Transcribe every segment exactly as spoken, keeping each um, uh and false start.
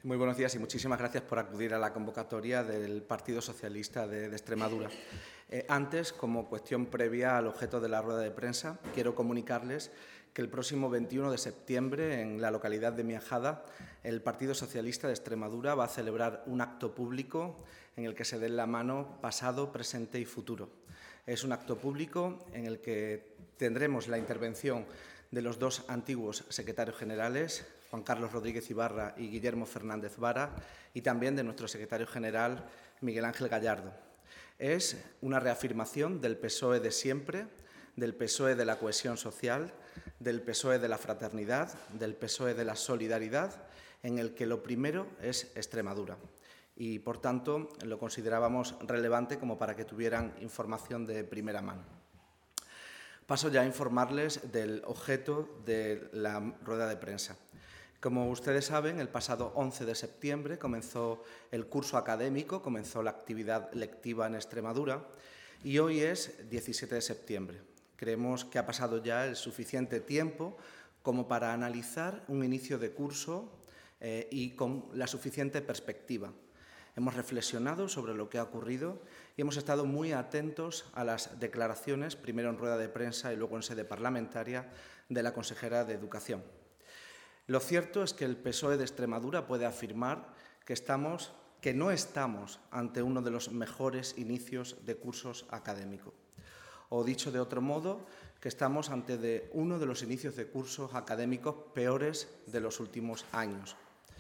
Muy buenos días y muchísimas gracias por acudir a la convocatoria del Partido Socialista de, de Extremadura. Eh, antes, como cuestión previa al objeto de la rueda de prensa, quiero comunicarles que el próximo veintiuno de septiembre, en la localidad de Miajada, el Partido Socialista de Extremadura va a celebrar un acto público en el que se den la mano pasado, presente y futuro. Es un acto público en el que tendremos la intervención de los dos antiguos secretarios generales, Juan Carlos Rodríguez Ibarra y Guillermo Fernández Vara, y también de nuestro secretario general, Miguel Ángel Gallardo. Es una reafirmación del P S O E de siempre, del P S O E de la cohesión social, del P S O E de la fraternidad, del P S O E de la solidaridad, en el que lo primero es Extremadura. Y, por tanto, lo considerábamos relevante como para que tuvieran información de primera mano. Paso ya a informarles del objeto de la rueda de prensa. Como ustedes saben, el pasado once de septiembre comenzó el curso académico, comenzó la actividad lectiva en Extremadura y hoy es diecisiete de septiembre. Creemos que ha pasado ya el suficiente tiempo como para analizar un inicio de curso eh, y con la suficiente perspectiva. Hemos reflexionado sobre lo que ha ocurrido y hemos estado muy atentos a las declaraciones, primero en rueda de prensa y luego en sede parlamentaria, de la consejera de Educación. Lo cierto es que el P S O E de Extremadura puede afirmar que, estamos, que no estamos ante uno de los mejores inicios de cursos académicos. O, dicho de otro modo, que estamos ante de uno de los inicios de cursos académicos peores de los últimos años.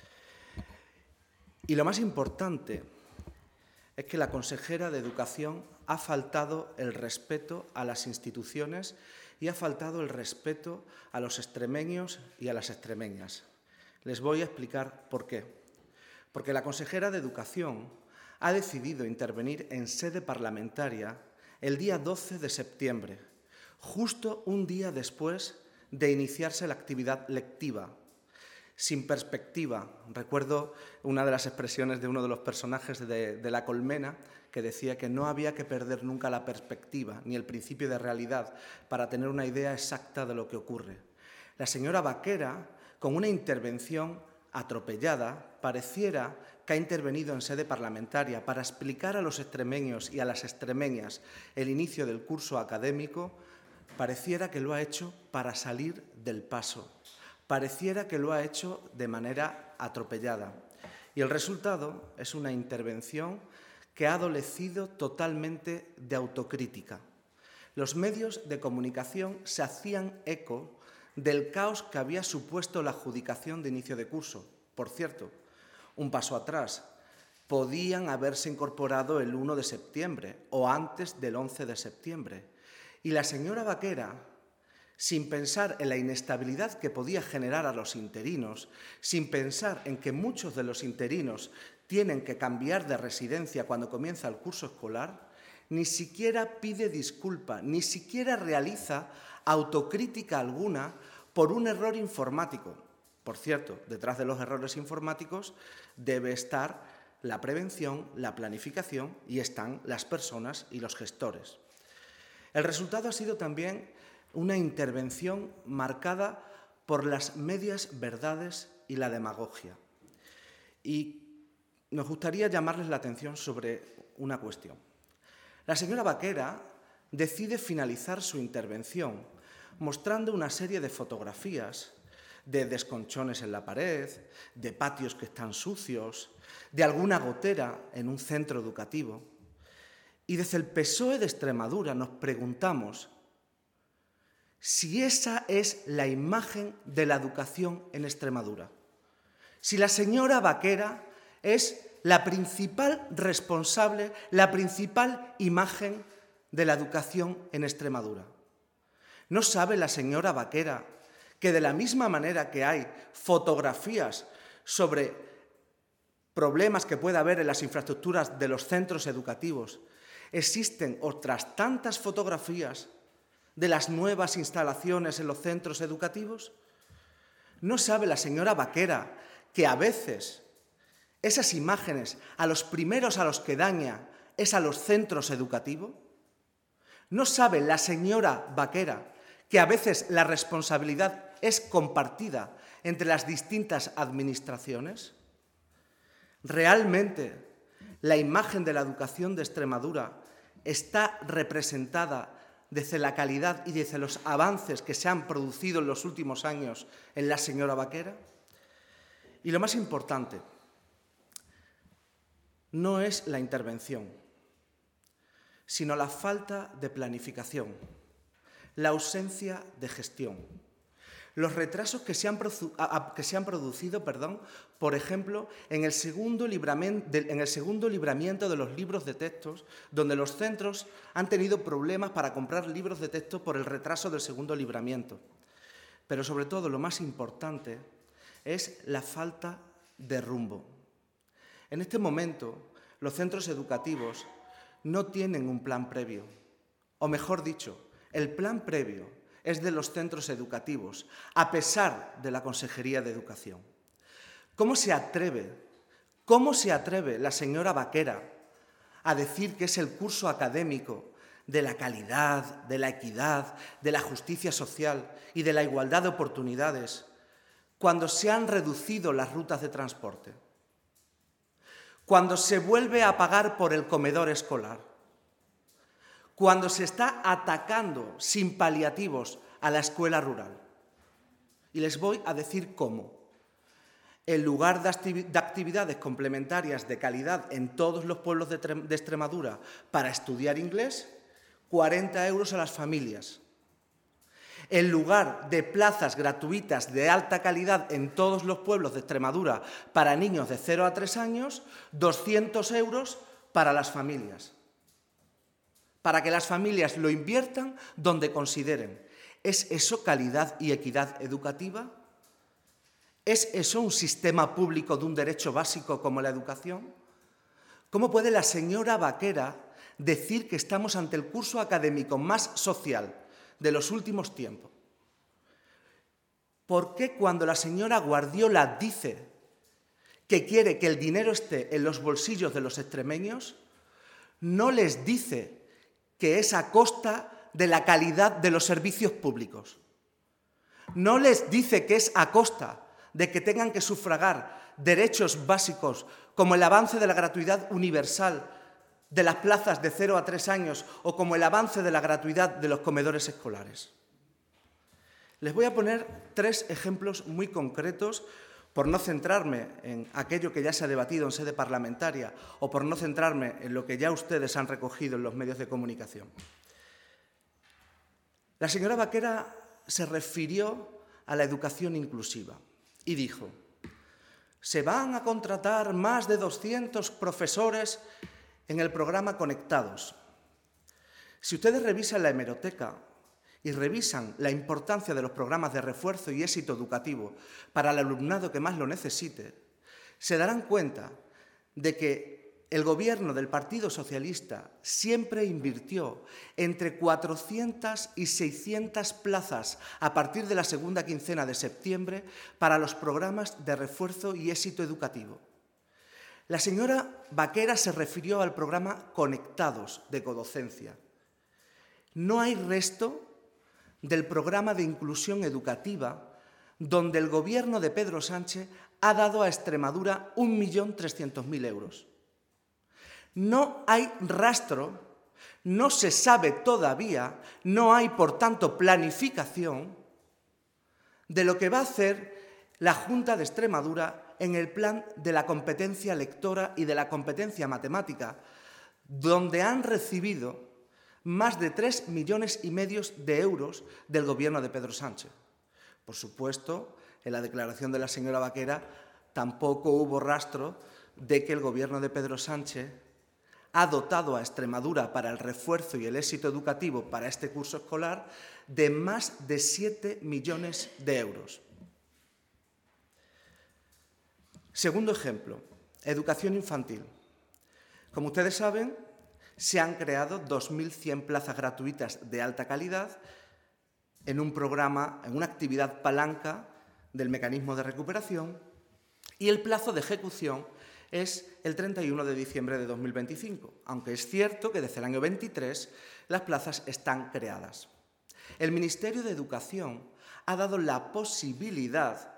Y lo más importante es que la consejera de Educación ha faltado el respeto a las instituciones y ha faltado el respeto a los extremeños y a las extremeñas. Les voy a explicar por qué. Porque la consejera de Educación ha decidido intervenir en sede parlamentaria el día doce de septiembre, justo un día después de iniciarse la actividad lectiva, sin perspectiva. Recuerdo una de las expresiones de uno de los personajes de, de La Colmena, que decía que no había que perder nunca la perspectiva ni el principio de realidad para tener una idea exacta de lo que ocurre. La señora Baquera, con una intervención atropellada, pareciera que ha intervenido en sede parlamentaria para explicar a los extremeños y a las extremeñas el inicio del curso académico, pareciera que lo ha hecho para salir del paso. Pareciera que lo ha hecho de manera atropellada. Y el resultado es una intervención que ha adolecido totalmente de autocrítica. Los medios de comunicación se hacían eco del caos que había supuesto la adjudicación de inicio de curso. Por cierto, un paso atrás, podían haberse incorporado el uno de septiembre o antes del once de septiembre. Y la señora Baquera, sin pensar en la inestabilidad que podía generar a los interinos, sin pensar en que muchos de los interinos tienen que cambiar de residencia cuando comienza el curso escolar, ni siquiera pide disculpa, ni siquiera realiza autocrítica alguna por un error informático. Por cierto, detrás de los errores informáticos debe estar la prevención, la planificación y están las personas y los gestores. El resultado ha sido también una intervención marcada por las medias verdades y la demagogia. Y nos gustaría llamarles la atención sobre una cuestión. La señora Baquera decide finalizar su intervención mostrando una serie de fotografías de desconchones en la pared, de patios que están sucios, de alguna gotera en un centro educativo. Y desde el P S O E de Extremadura nos preguntamos si esa es la imagen de la educación en Extremadura. Si la señora Baquera es la principal responsable, la principal imagen de la educación en Extremadura. ¿No sabe la señora Baquera que de la misma manera que hay fotografías sobre problemas que puede haber en las infraestructuras de los centros educativos, existen otras tantas fotografías de las nuevas instalaciones en los centros educativos? ¿No sabe la señora Baquera que a veces esas imágenes a los primeros a los que daña es a los centros educativos? ¿No sabe la señora Baquera que a veces la responsabilidad es compartida entre las distintas administraciones? ¿Realmente la imagen de la educación de Extremadura está representada desde la calidad y desde los avances que se han producido en los últimos años en la señora Baquera? Y lo más importante, no es la intervención, sino la falta de planificación, la ausencia de gestión, los retrasos que se han, que se han producido, perdón, por ejemplo, en el, segundo en el segundo libramiento de los libros de textos, donde los centros han tenido problemas para comprar libros de texto por el retraso del segundo libramiento. Pero sobre todo, lo más importante es la falta de rumbo. En este momento, los centros educativos no tienen un plan previo, o mejor dicho, el plan previo es de los centros educativos, a pesar de la Consejería de Educación. ¿Cómo se atreve, cómo se atreve la señora Baquera a decir que es el curso académico de la calidad, de la equidad, de la justicia social y de la igualdad de oportunidades, cuando se han reducido las rutas de transporte? Cuando se vuelve a pagar por el comedor escolar, cuando se está atacando sin paliativos a la escuela rural. Y les voy a decir cómo. En lugar de actividades complementarias de calidad en todos los pueblos de Extremadura para estudiar inglés, cuarenta euros a las familias. En lugar de plazas gratuitas de alta calidad en todos los pueblos de Extremadura para niños de cero a tres años, doscientos euros para las familias. Para que las familias lo inviertan donde consideren. ¿Es eso calidad y equidad educativa? ¿Es eso un sistema público de un derecho básico como la educación? ¿Cómo puede la señora Baquera decir que estamos ante el curso académico más social de los últimos tiempos? ¿Por qué cuando la señora Guardiola dice que quiere que el dinero esté en los bolsillos de los extremeños, no les dice que es a costa de la calidad de los servicios públicos? No les dice que es a costa de que tengan que sufragar derechos básicos como el avance de la gratuidad universal de las plazas de cero a tres años o como el avance de la gratuidad de los comedores escolares. Les voy a poner tres ejemplos muy concretos por no centrarme en aquello que ya se ha debatido en sede parlamentaria o por no centrarme en lo que ya ustedes han recogido en los medios de comunicación. La señora Baquera se refirió a la educación inclusiva y dijo: se van a contratar más de doscientos profesores en el programa Conectados. Si ustedes revisan la hemeroteca y revisan la importancia de los programas de refuerzo y éxito educativo para el alumnado que más lo necesite, se darán cuenta de que el gobierno del Partido Socialista siempre invirtió entre cuatrocientas y seiscientas plazas a partir de la segunda quincena de septiembre para los programas de refuerzo y éxito educativo. La señora Baquera se refirió al programa Conectados de codocencia. No hay resto del programa de inclusión educativa donde el gobierno de Pedro Sánchez ha dado a Extremadura un millón trescientos mil euros. No hay rastro, no se sabe todavía, no hay, por tanto, planificación de lo que va a hacer la Junta de Extremadura en el plan de la competencia lectora y de la competencia matemática, donde han recibido más de tres millones y medio de euros del gobierno de Pedro Sánchez. Por supuesto, en la declaración de la señora Baquera tampoco hubo rastro de que el gobierno de Pedro Sánchez ha dotado a Extremadura para el refuerzo y el éxito educativo para este curso escolar de más de siete millones de euros. Segundo ejemplo, educación infantil. Como ustedes saben, se han creado dos mil cien plazas gratuitas de alta calidad en un programa, en una actividad palanca del mecanismo de recuperación, y el plazo de ejecución es el treinta y uno de diciembre de dos mil veinticinco, aunque es cierto que desde el año veintitrés las plazas están creadas. El Ministerio de Educación ha dado la posibilidad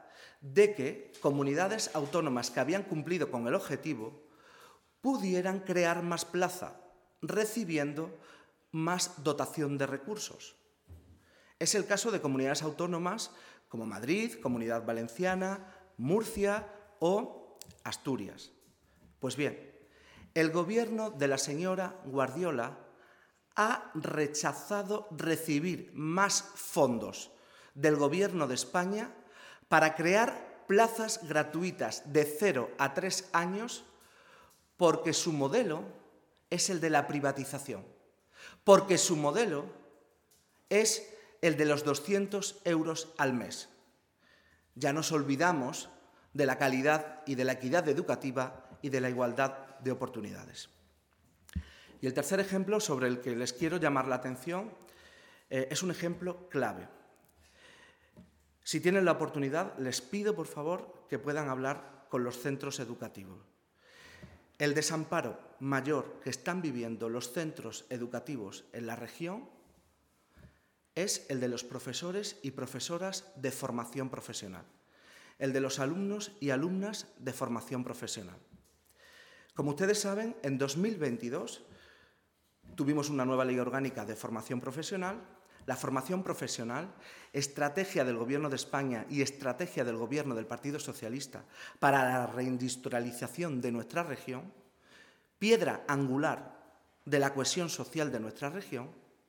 de que comunidades autónomas que habían cumplido con el objetivo pudieran crear más plaza, recibiendo más dotación de recursos. Es el caso de comunidades autónomas como Madrid, Comunidad Valenciana, Murcia o Asturias. Pues bien, el gobierno de la señora Guardiola ha rechazado recibir más fondos del Gobierno de España para crear plazas gratuitas de cero a tres años porque su modelo es el de la privatización, porque su modelo es el de los doscientos euros al mes. Ya nos olvidamos de la calidad y de la equidad educativa y de la igualdad de oportunidades. Y el tercer ejemplo sobre el que les quiero llamar la atención eh, es un ejemplo clave. Si tienen la oportunidad, les pido, por favor, que puedan hablar con los centros educativos. El desamparo mayor que están viviendo los centros educativos en la región es el de los profesores y profesoras de formación profesional, el de los alumnos y alumnas de formación profesional. Como ustedes saben, en dos mil veintidós tuvimos una nueva ley orgánica de formación profesional. La formación profesional, estrategia del Gobierno de España y estrategia del Gobierno del Partido Socialista para la reindustrialización de nuestra región, piedra angular de la cohesión social de nuestra región.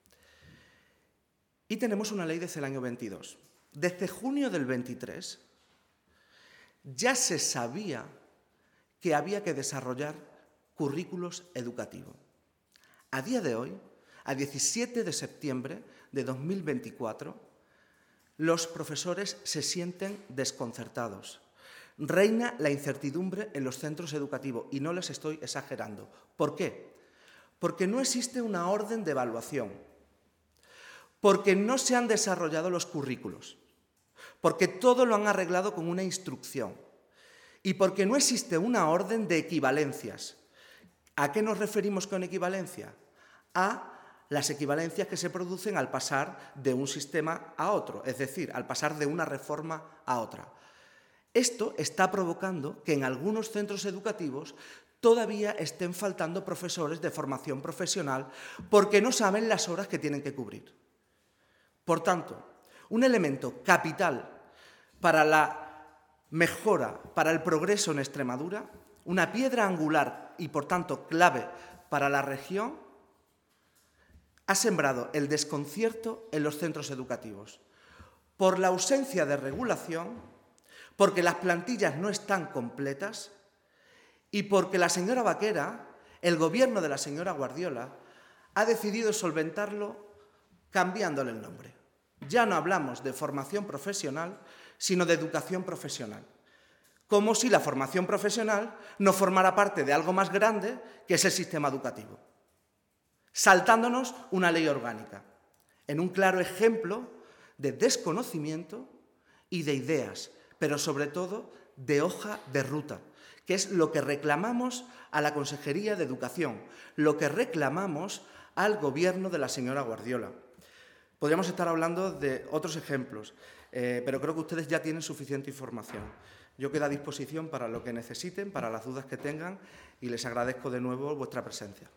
Y tenemos una ley desde el año veintidós. Desde junio del veintitrés ya se sabía que había que desarrollar currículos educativos. A día de hoy, a diecisiete de septiembre de dos mil veinticuatro, los profesores se sienten desconcertados. Reina la incertidumbre en los centros educativos y no les estoy exagerando. ¿Por qué? Porque no existe una orden de evaluación, porque no se han desarrollado los currículos, porque todo lo han arreglado con una instrucción y porque no existe una orden de equivalencias. ¿A qué nos referimos con equivalencia? A las equivalencias que se producen al pasar de un sistema a otro, es decir, al pasar de una reforma a otra. Esto está provocando que en algunos centros educativos todavía estén faltando profesores de formación profesional porque no saben las horas que tienen que cubrir. Por tanto, un elemento capital para la mejora, para el progreso en Extremadura, una piedra angular y, por tanto, clave para la región, ha sembrado el desconcierto en los centros educativos por la ausencia de regulación, porque las plantillas no están completas y porque la señora Baquera, el gobierno de la señora Guardiola, ha decidido solventarlo cambiándole el nombre. Ya no hablamos de formación profesional, sino de educación profesional. Como si la formación profesional no formara parte de algo más grande que es el sistema educativo, saltándonos una ley orgánica, en un claro ejemplo de desconocimiento y de ideas, pero sobre todo de hoja de ruta, que es lo que reclamamos a la Consejería de Educación, lo que reclamamos al Gobierno de la señora Guardiola. Podríamos estar hablando de otros ejemplos, eh, pero creo que ustedes ya tienen suficiente información. Yo quedo a disposición para lo que necesiten, para las dudas que tengan, y les agradezco de nuevo vuestra presencia.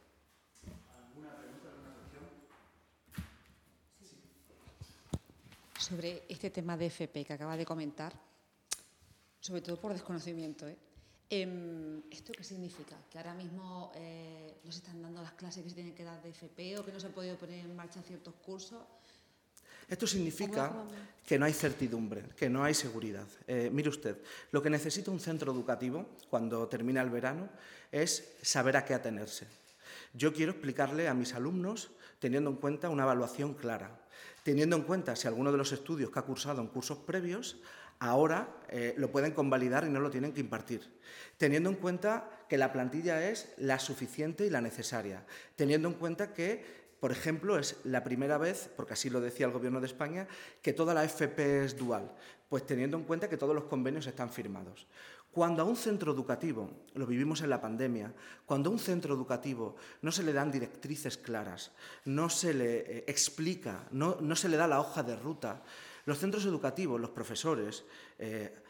Sobre este tema de F P que acaba de comentar, sobre todo por desconocimiento, ¿eh? Eh, ¿Esto qué significa? ¿Que ahora mismo eh, no se están dando las clases que se tienen que dar de F P o que no se han podido poner en marcha ciertos cursos? Esto significa que no hay certidumbre, que no hay seguridad. Eh, mire usted, lo que necesita un centro educativo cuando termina el verano es saber a qué atenerse. Yo quiero explicarle a mis alumnos, teniendo en cuenta una evaluación clara, teniendo en cuenta si alguno de los estudios que ha cursado en cursos previos ahora eh, lo pueden convalidar y no lo tienen que impartir, teniendo en cuenta que la plantilla es la suficiente y la necesaria, teniendo en cuenta que, por ejemplo, es la primera vez, porque así lo decía el Gobierno de España, que toda la F P es dual, pues teniendo en cuenta que todos los convenios están firmados. Cuando a un centro educativo, lo vivimos en la pandemia, cuando a un centro educativo no se le dan directrices claras, no se le eh, explica, no, no se le da la hoja de ruta, los centros educativos, los profesores, eh,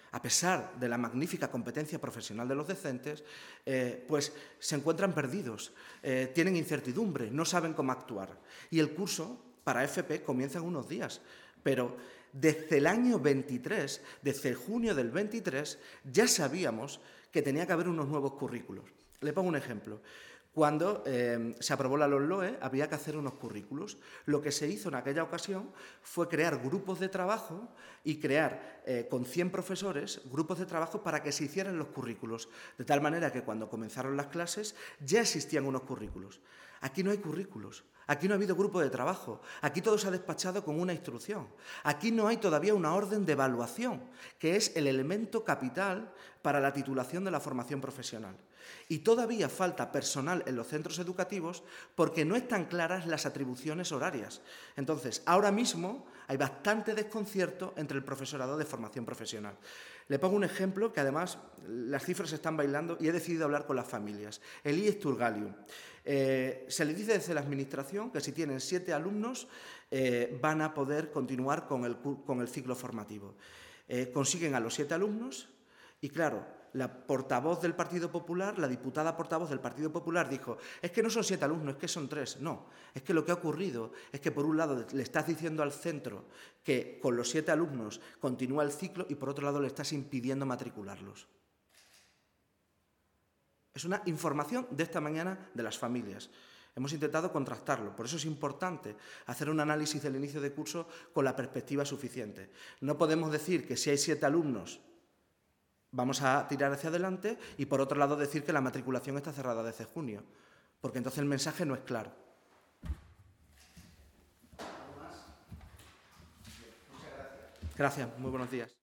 a pesar de la magnífica competencia profesional de los docentes, eh, pues se encuentran perdidos, eh, tienen incertidumbre, no saben cómo actuar. Y el curso para F P comienza en unos días, pero desde el año veintitrés, desde junio del veintitrés, ya sabíamos que tenía que haber unos nuevos currículos. Le pongo un ejemplo. Cuando eh, se aprobó la LOMLOE había que hacer unos currículos. Lo que se hizo en aquella ocasión fue crear grupos de trabajo y crear eh, con cien profesores grupos de trabajo para que se hicieran los currículos, de tal manera que cuando comenzaron las clases ya existían unos currículos. Aquí no hay currículos, aquí no ha habido grupo de trabajo, aquí todo se ha despachado con una instrucción. Aquí no hay todavía una orden de evaluación, que es el elemento capital para la titulación de la formación profesional. Y todavía falta personal en los centros educativos porque no están claras las atribuciones horarias. Entonces, ahora mismo hay bastante desconcierto entre el profesorado de formación profesional. Le pongo un ejemplo que además las cifras están bailando y he decidido hablar con las familias. El I E S Turgalium. Eh, se le dice desde la administración que si tienen siete alumnos eh, van a poder continuar con el, con el ciclo formativo. Eh, consiguen a los siete alumnos y, claro, la portavoz del Partido Popular, la diputada portavoz del Partido Popular dijo, es que no son siete alumnos, es que son tres. No, es que lo que ha ocurrido es que por un lado le estás diciendo al centro que con los siete alumnos continúa el ciclo y por otro lado le estás impidiendo matricularlos. Es una información de esta mañana de las familias. Hemos intentado contrastarlo, por eso es importante hacer un análisis del inicio de curso con la perspectiva suficiente. No podemos decir que si hay siete alumnos vamos a tirar hacia adelante y, por otro lado, decir que la matriculación está cerrada desde junio, porque entonces el mensaje no es claro. Gracias, muy buenos días.